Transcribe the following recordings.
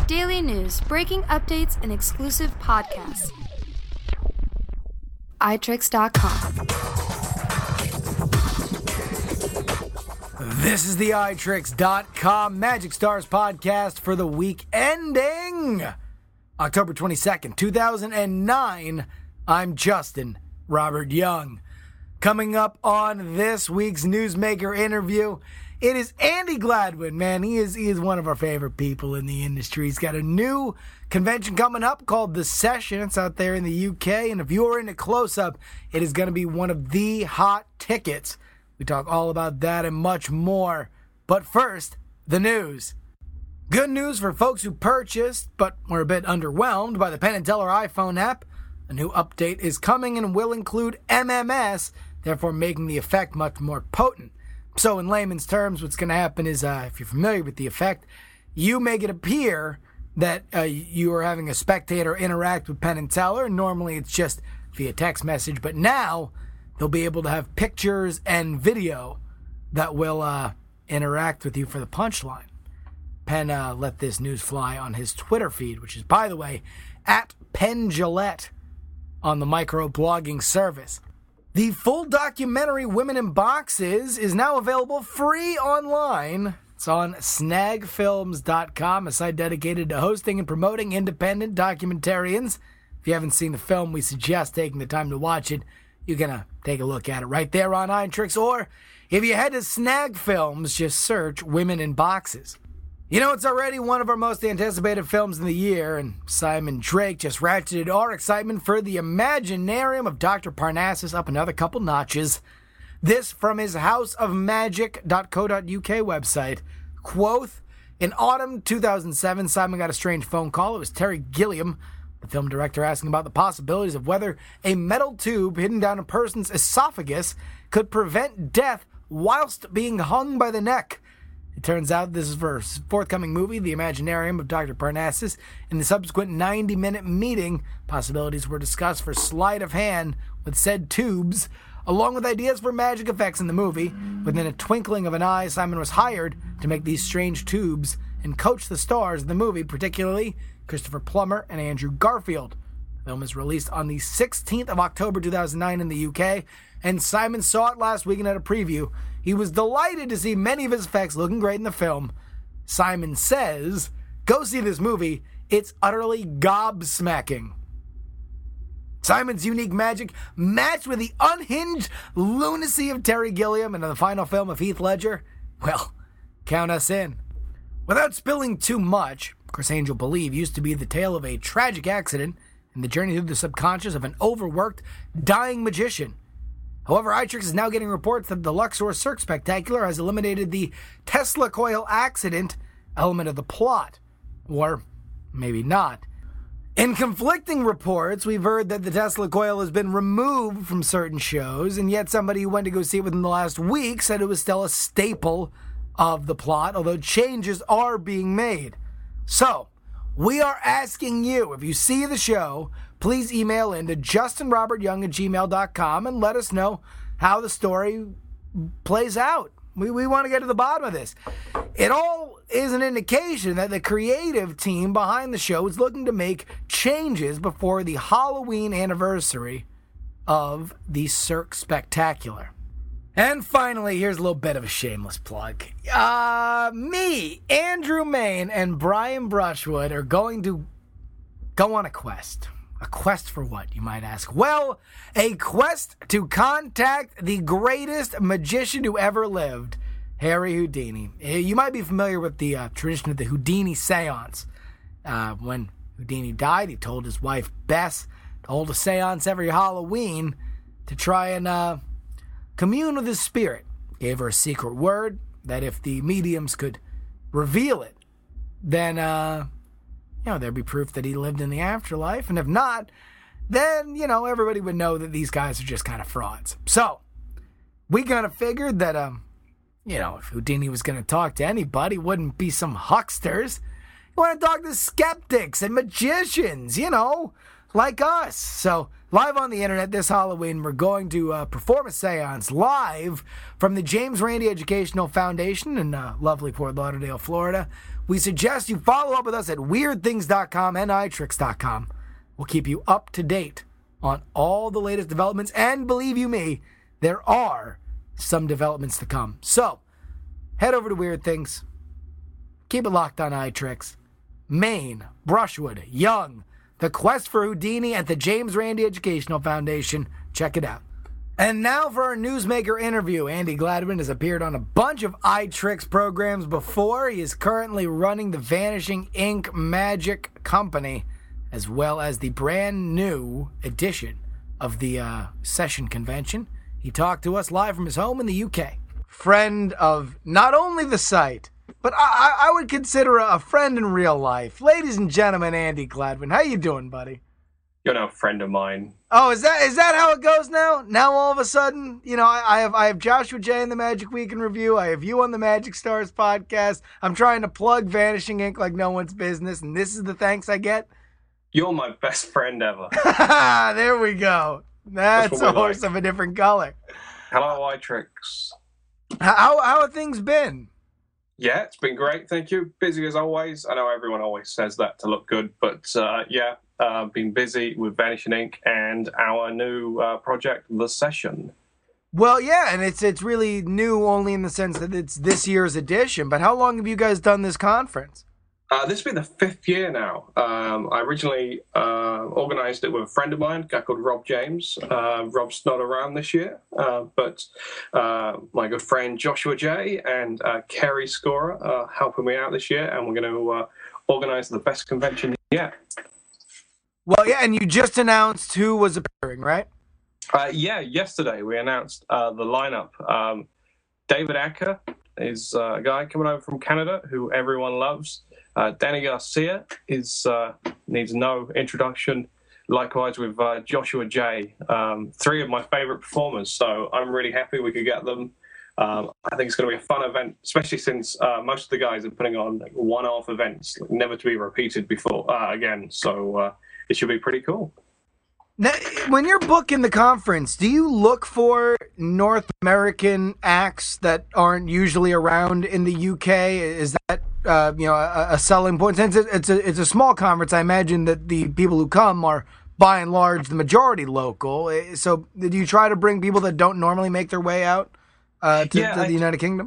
Daily news, breaking updates, and exclusive podcasts. iTricks.com. This is the iTricks.com Magic Stars podcast for the week ending October 22nd, 2009. I'm Justin Robert Young. Coming up on this week's Newsmaker interview, it is Andy Gladwin. Man, he is one of our favorite people in the industry. He's got a new convention coming up called The Session. It's out there in the UK, and if you're into close-up, it is going to be one of the hot tickets. We talk all about that and much more. But first, the news. Good news for folks who purchased, but were a bit underwhelmed by the Penn & Teller iPhone app. A new update is coming and will include MMS, therefore making the effect much more potent. So in layman's terms, what's going to happen is, if you're familiar with the effect, you make it appear that you are having a spectator interact with Penn & Teller. Normally it's just via text message, but now they'll be able to have pictures and video that will interact with you for the punchline. Penn let this news fly on his Twitter feed, which is, by the way, at Penn Jillette on the microblogging service. The full documentary Women in Boxes is now available free online. It's on snagfilms.com, a site dedicated to hosting and promoting independent documentarians. If you haven't seen the film, we suggest taking the time to watch it. You can take a look at it right there on iTricks, or if you head to Snag Films, just search Women in Boxes. You know, it's already one of our most anticipated films in the year, and Simon Drake just ratcheted our excitement for the Imaginarium of Dr. Parnassus up another couple notches. This from his houseofmagic.co.uk website. Quoth, in autumn 2007, Simon got a strange phone call. It was Terry Gilliam, the film director, asking about the possibilities of whether a metal tube hidden down a person's esophagus could prevent death whilst being hung by the neck. It turns out this is for his forthcoming movie, The Imaginarium of Dr. Parnassus. In the subsequent 90-minute meeting, possibilities were discussed for sleight of hand with said tubes, along with ideas for magic effects in the movie. Within a twinkling of an eye, Simon was hired to make these strange tubes and coach the stars of the movie, particularly Christopher Plummer and Andrew Garfield. The film is released on the 16th of October 2009 in the UK, and Simon saw it last weekend at a preview. He was delighted to see many of his effects looking great in the film. Simon says, go see this movie. It's utterly gobsmacking. Simon's unique magic, matched with the unhinged lunacy of Terry Gilliam and the final film of Heath Ledger, well, count us in. Without spilling too much, Criss Angel Believe used to be the tale of a tragic accident and the journey through the subconscious of an overworked, dying magician. However, iTricks is now getting reports that the Luxor Cirque Spectacular has eliminated the Tesla coil accident element of the plot. Or maybe not. In conflicting reports, we've heard that the Tesla coil has been removed from certain shows, and yet somebody who went to go see it within the last week said it was still a staple of the plot, although changes are being made. So, we are asking you, if you see the show, please email in to justinrobertyoung@gmail.com and let us know how the story plays out. We want to get to the bottom of this. It all is an indication that the creative team behind the show is looking to make changes before the Halloween anniversary of the Cirque Spectacular. And finally, here's a little bit of a shameless plug. Me, Andrew Mayne, and Brian Brushwood are going to go on a quest. A quest for what, you might ask? Well, a quest to contact the greatest magician who ever lived, Harry Houdini. You might be familiar with the tradition of the Houdini seance. When Houdini died, he told his wife, Bess, to hold a seance every Halloween to try and commune with his spirit. Gave her a secret word that if the mediums could reveal it, then, there'd be proof that he lived in the afterlife. And if not, then, everybody would know that these guys are just kind of frauds. So, we kind of figured that, if Houdini was going to talk to anybody, it wouldn't be some hucksters. You want to talk to skeptics and magicians, like us. So, live on the internet this Halloween, we're going to perform a seance live from the James Randi Educational Foundation in lovely Fort Lauderdale, Florida. We suggest you follow up with us at weirdthings.com and itricks.com. We'll keep you up to date on all the latest developments, and believe you me, there are some developments to come. So, head over to Weird Things. Keep it locked on iTricks. Maine, Brushwood, Young, The Quest for Houdini at the James Randi Educational Foundation. Check it out. And now for our newsmaker interview. Andy Gladwin has appeared on a bunch of iTricks programs before. He is currently running the Vanishing Ink Magic Company, as well as the brand new edition of the Session Convention. He talked to us live from his home in the UK. Friend of not only the site, but I would consider a friend in real life. Ladies and gentlemen, Andy Gladwin. How you doing, buddy? You're no friend of mine. Oh, is that how it goes now? Now all of a sudden, you know, I have Joshua J in the Magic Week in Review. I have you on the Magic Stars podcast. I'm trying to plug Vanishing Ink like no one's business, and this is the thanks I get? You're my best friend ever. There we go. That's a horse of a different color. Hello, iTricks. How have things been? Yeah, it's been great, thank you. Busy as always. I know everyone always says that to look good, but been busy with Vanishing Ink and our new project, The Session. Well, yeah, and it's really new only in the sense that it's this year's edition, but how long have you guys done this conference? This will be the 5th year now. I originally organized it with a friend of mine, a guy called Rob James. Rob's not around this year, but my good friend Joshua J and Kerry Scorer are helping me out this year, and we're going to organize the best convention yet. Well, yeah, and you just announced who was appearing, right? Yesterday we announced the lineup. David Acker is a guy coming over from Canada who everyone loves. Danny Garcia needs no introduction. Likewise with Joshua J. 3 of my favorite performers, so I'm really happy we could get them. I think it's going to be a fun event, especially since most of the guys are putting on one-off events, never to be repeated before again. So it should be pretty cool. Now, when you're booking the conference, do you look for North American acts that aren't usually around in the UK? Is that a selling point? Since it's a small conference, I imagine that the people who come are by and large the majority local. So do you try to bring people that don't normally make their way out to the United Kingdom?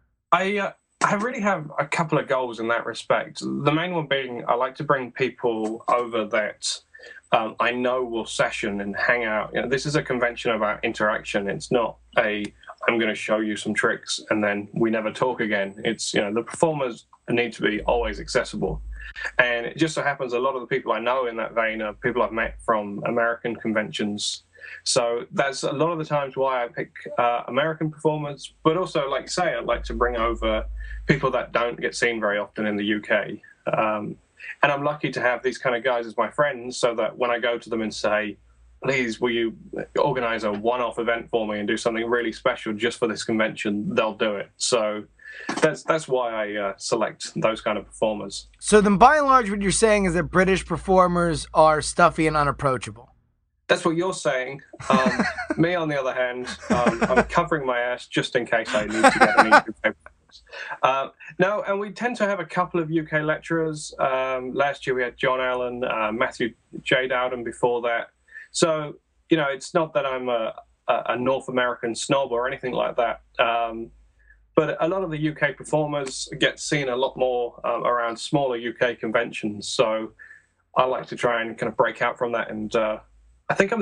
I really have a couple of goals in that respect. The main one being I like to bring people over that I know will session and hang out. You know, this is a convention about interaction. It's not I'm going to show you some tricks and then we never talk again. It's, the performers need to be always accessible. And it just so happens a lot of the people I know in that vein are people I've met from American conventions. So that's a lot of the times why I pick American performers, but also, like say, I'd like to bring over people that don't get seen very often in the UK. And I'm lucky to have these kind of guys as my friends so that when I go to them and say, please, will you organize a one-off event for me and do something really special just for this convention, they'll do it. So that's why I select those kind of performers. So then by and large, what you're saying is that British performers are stuffy and unapproachable. That's what you're saying. Me, on the other hand, I'm covering my ass just in case I need to get any UK papers. No, and we tend to have a couple of UK lecturers. Last year we had John Allen, Matthew J. Dowden before that. So, it's not that I'm a North American snob or anything like that. But a lot of the UK performers get seen a lot more around smaller UK conventions. So I like to try and kind of break out from that. And I think I'm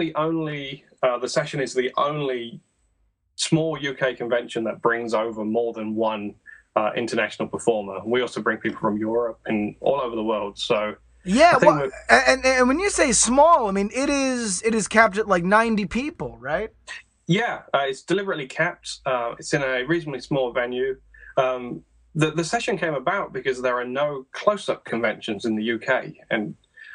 the Session is the only small UK convention that brings over more than one international performer. We also bring people from Europe and all over the world. So yeah, well, and when you say small, I mean it is capped at like 90 people, right? Yeah, it's deliberately capped. It's in a reasonably small venue. The Session came about because there are no close-up conventions in the UK, and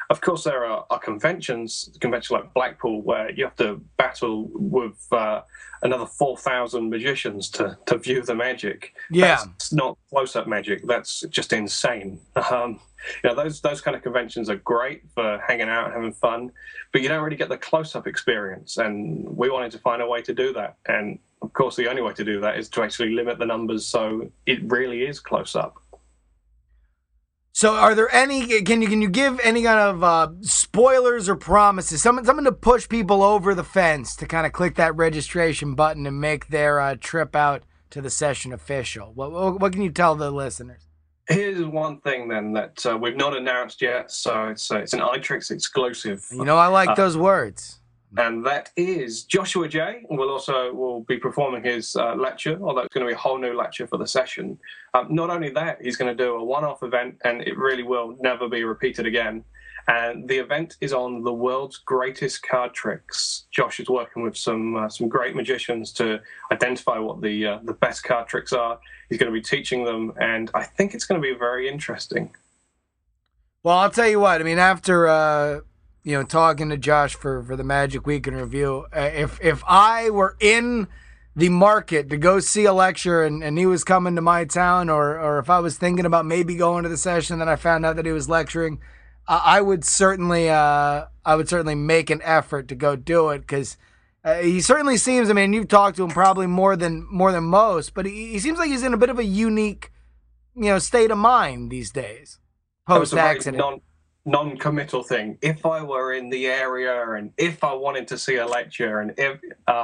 Of course, there are conventions like Blackpool, where you have to battle with another 4,000 magicians to view the magic. Yeah. That's not close-up magic. That's just insane. Those kind of conventions are great for hanging out and having fun, but you don't really get the close-up experience, and we wanted to find a way to do that. And, of course, the only way to do that is to actually limit the numbers so it really is close-up. So are there any, can you give any kind of spoilers or promises, something to push people over the fence to kind of click that registration button and make their trip out to the session official? What can you tell the listeners? Here's one thing then that we've not announced yet, so it's an iTricks exclusive. I like those words. And that is Joshua J. will be performing his lecture, although it's going to be a whole new lecture for the session. Not only that, he's going to do a one-off event, and it really will never be repeated again. And the event is on the world's greatest card tricks. Josh is working with some great magicians to identify what the best card tricks are. He's going to be teaching them, and I think it's going to be very interesting. Well, I'll tell you what. I mean, after talking to Josh for the Magic Week in Review, if I were in the market to go see a lecture and he was coming to my town, or if I was thinking about maybe going to the session, then I found out that he was lecturing, I would certainly make an effort to go do it, because he certainly seems, I mean, you've talked to him probably more than most, but he seems like he's in a bit of a unique, state of mind these days, post-accident. Non-committal thing. If I were in the area, and if I wanted to see a lecture, and if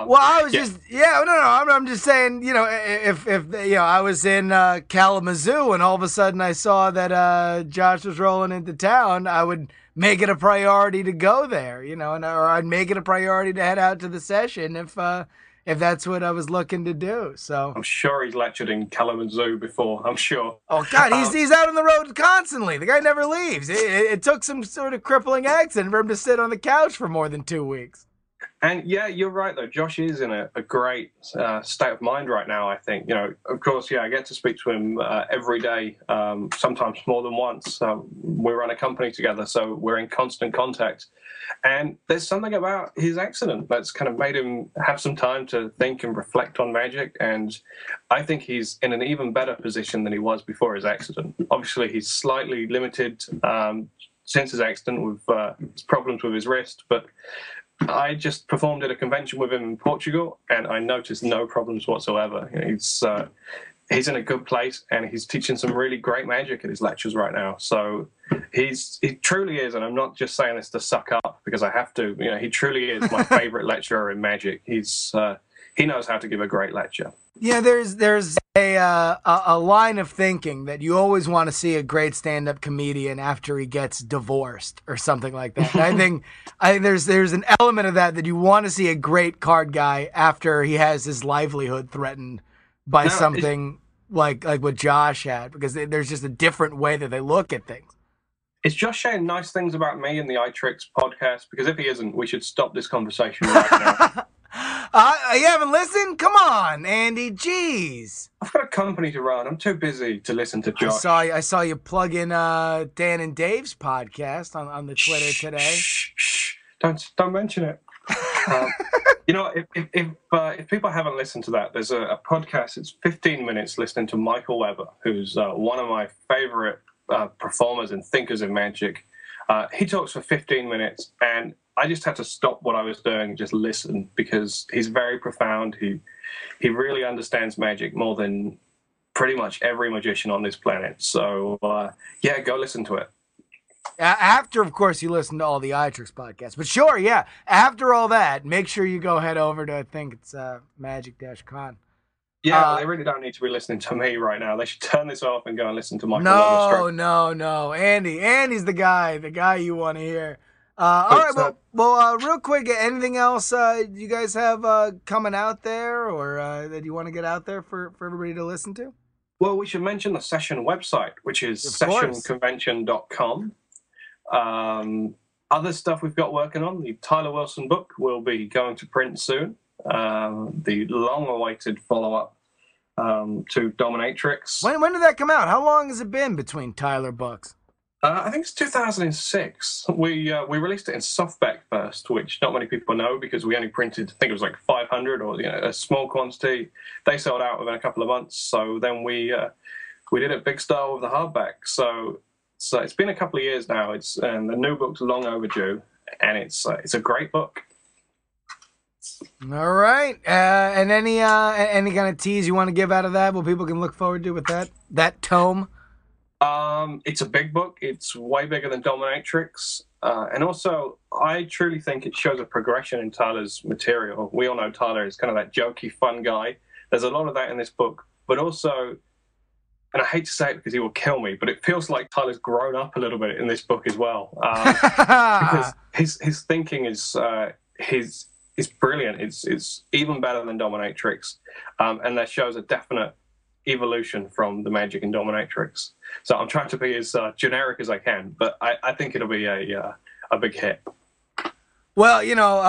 I'm just saying, if I was in Kalamazoo and all of a sudden I saw that Josh was rolling into town, I would make it a priority to go there, or I'd make it a priority to head out to the session if that's what I was looking to do. So I'm sure he's lectured in Kalamazoo before. I'm sure. Oh God, he's out on the road constantly. The guy never leaves. It took some sort of crippling accident for him to sit on the couch for more than 2 weeks. And yeah, you're right though. Josh is in a great state of mind right now. I think of course, I get to speak to him every day, sometimes more than once. We run a company together, so we're in constant contact. And there's something about his accident that's kind of made him have some time to think and reflect on magic. And I think he's in an even better position than he was before his accident. Obviously, he's slightly limited since his accident with his problems with his wrist, but I just performed at a convention with him in Portugal, and I noticed no problems whatsoever. He's in a good place, and he's teaching some really great magic at his lectures right now. So he truly is, and I'm not just saying this to suck up because I have to. He truly is my favorite lecturer in magic. He knows how to give a great lecture. Yeah, there's a line of thinking that you always want to see a great stand-up comedian after he gets divorced or something like that. I think there's an element of that you want to see a great card guy after he has his livelihood threatened by something like what Josh had, because there's just a different way that they look at things. Is Josh saying nice things about me in the iTricks podcast? Because if he isn't, we should stop this conversation right now. You haven't listened? Come on, Andy. Jeez. I've got a company to run. I'm too busy to listen to Josh. I saw you plug in Dan and Dave's podcast on the Twitter today. Shh. Don't mention it. If people haven't listened to that, there's a podcast. It's 15 minutes listening to Michael Weber, who's one of my favorite performers and thinkers in magic. He talks for 15 minutes, and I just had to stop what I was doing and just listen, because he's very profound. He really understands magic more than pretty much every magician on this planet. So, go listen to it. After, of course, you listen to all the iTricks podcasts. But sure, yeah, after all that, make sure you go head over to, I think it's Magic-Con. Yeah, they really don't need to be listening to me right now. They should turn this off and go and listen to Michael Weber. No. Andy's the guy you want to hear. All right, well, real quick, anything else you guys have coming out there, or that you want to get out there for everybody to listen to? Well, we should mention the session website, which is sessionconvention.com. Other stuff we've got working on, the Tyler Wilson book will be going to print soon. The long-awaited follow-up to Dominatrix. When did that come out? How long has it been between Tyler books? I think it's 2006. We released it in softback first, which not many people know because we only printed, I think it was like 500 or a small quantity. They sold out within a couple of months. So then we did it big style with the hardback. So it's been a couple of years now. And the new book's long overdue, and it's a great book. All right. And any kind of tease you want to give out of that? What people can look forward to with that tome? It's a big book. It's way bigger than Dominatrix. And also, I truly think it shows a progression in Tyler's material. We all know Tyler is kind of that jokey, fun guy. There's a lot of that in this book. But also, and I hate to say it because he will kill me, but it feels like Tyler's grown up a little bit in this book as well. Because his thinking is brilliant. It's even better than Dominatrix. And that shows a definite evolution from the Magic and Dominatrix. So I'm trying to be as generic as I can, but I think it'll be a big hit. Well,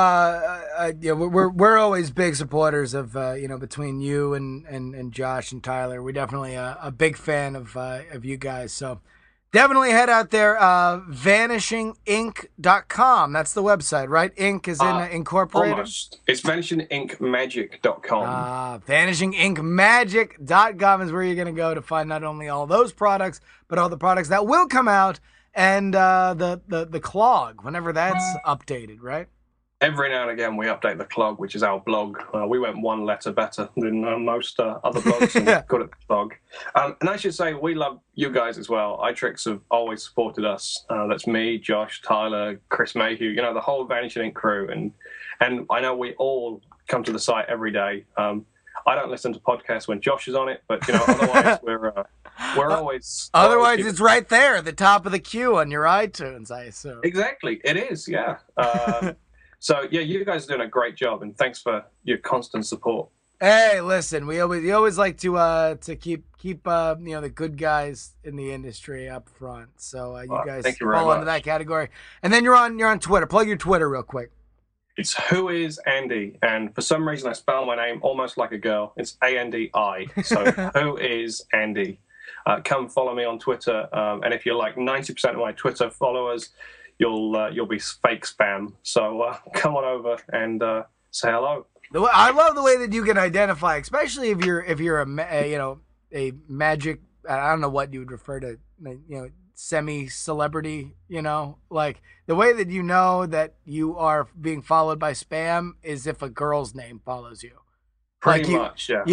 we're always big supporters of between you and Josh and Tyler. We're definitely a big fan of you guys. So definitely head out there. VanishingInc.com. That's the website, right? Ink is in incorporated. Almost. It's VanishingIncMagic.com. VanishingIncMagic.com is where you're going to go to find not only all those products, but all the products that will come out, and the clog whenever that's updated, right? Every now and again, we update the clog, which is our blog. We went one letter better than most other blogs and got at the clog. And I should say, we love you guys as well. iTricks have always supported us. That's me, Josh, Tyler, Chris Mayhew, the whole Vanishing Inc. crew. And I know we all come to the site every day. I don't listen to podcasts when Josh is on it, but otherwise we're always. Otherwise, it's right there at the top of the queue on your iTunes, I assume. Exactly, it is. Yeah. So yeah, you guys are doing a great job, and thanks for your constant support. Hey, listen, we always like to keep the good guys in the industry up front. So you guys fall into that category. And then you're on Twitter. Plug your Twitter real quick. It's Who Is Andy, and for some reason I spell my name almost like a girl. It's Andi. So Who Is Andy? Come follow me on Twitter, and if you're like 90% of my Twitter followers, you'll be fake spam. So come on over and say hello. I love the way that you can identify, especially if you're a magic. I don't know what you would refer to, semi-celebrity. Like the way that that you are being followed by spam is if a girl's name follows you. Pretty much, yeah.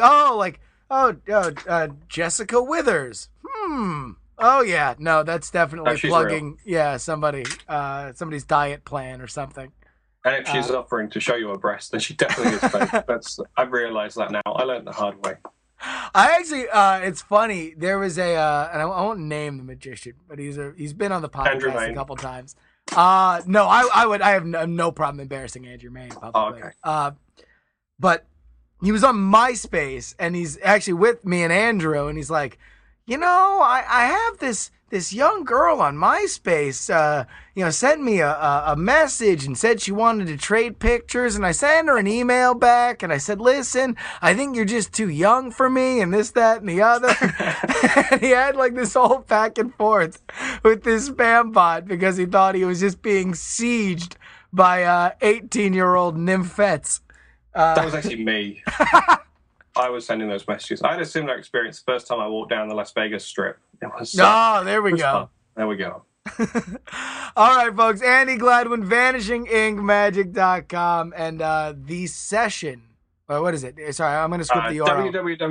Jessica Withers. Oh yeah, no, that's definitely plugging. Real. Yeah, somebody's diet plan or something. And if she's offering to show you a breast, then she definitely is fake. I've realized that now. I learned the hard way. I actually, it's funny. There was and I won't name the magician, but he's been on the podcast a couple times. No, I have no problem embarrassing Andrew Mayne publicly. Oh, okay. But he was on MySpace, and he's actually with me and Andrew, and he's like, I have this young girl on MySpace, sent me a message and said she wanted to trade pictures, and I sent her an email back, and I said, listen, I think you're just too young for me, and this, that, and the other. And he had like this whole back and forth with this spam bot because he thought he was just being sieged by 18-year-old nymphets. That was actually me. I was sending those messages. I had a similar experience the first time I walked down the Las Vegas Strip. It was there we go. Fun. There we go. All right, folks. Andy Gladwin, VanishingIncMagic.com, and the session. What is it? Sorry, I'm going to script the URL.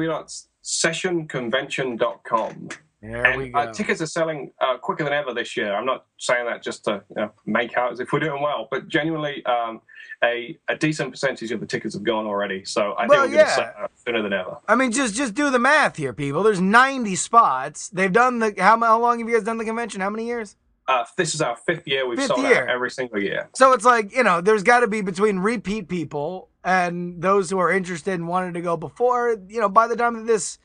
www.sessionconvention.com. There we go. Tickets are selling quicker than ever this year. I'm not saying that just to make out as if we're doing well, but genuinely a decent percentage of the tickets have gone already. So I think we're going to sell out sooner than ever. I mean, just do the math here, people. There's 90 spots. They've done how long have you guys done the convention? How many years? This is our fifth year. We've sold out every single year. So it's like, there's got to be between repeat people and those who are interested and wanted to go before, by the time that this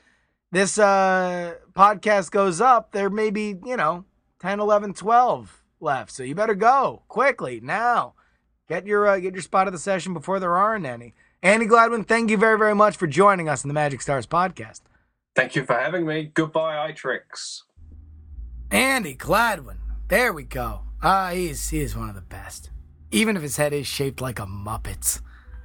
podcast goes up, there may be, 10, 11, 12 left. So you better go quickly now. Get your spot of the session before there aren't any. Andy Gladwin, thank you very, very much for joining us in the Magic Stars podcast. Thank you for having me. Goodbye, iTricks. Andy Gladwin. There we go. He is one of the best. Even if his head is shaped like a Muppet's.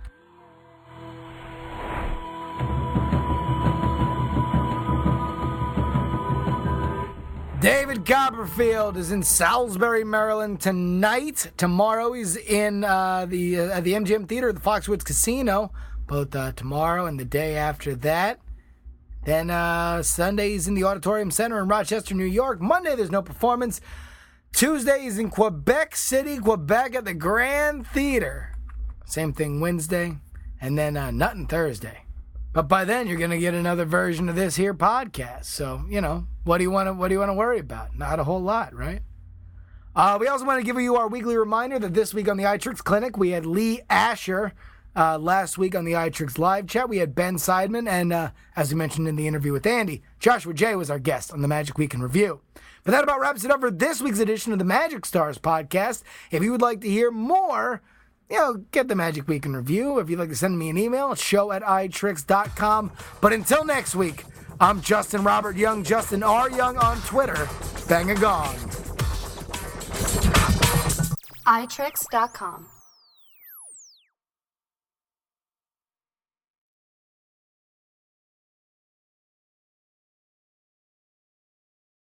David Copperfield is in Salisbury, Maryland tonight. Tomorrow he's in the MGM Theater at the Foxwoods Casino, both tomorrow and the day after that. Then Sunday he's in the Auditorium Center in Rochester, New York. Monday there's no performance. Tuesday he's in Quebec City, Quebec at the Grand Theater. Same thing Wednesday, and then nothing Thursday. But by then you're gonna get another version of this here podcast. So what do you want to worry about? Not a whole lot, right? We also want to give you our weekly reminder that this week on the iTricks Clinic we had Lee Asher. Last week on the iTricks live chat we had Ben Seidman, and as we mentioned in the interview with Andy, Joshua J was our guest on the Magic Week in Review. But that about wraps it up for this week's edition of the Magic Stars podcast. If you would like to hear more, get the Magic Week in Review. If you'd like to send me an email, show@itricks.com. But until next week, I'm Justin Robert Young, Justin R. Young on Twitter. Bang a gong. iTricks.com.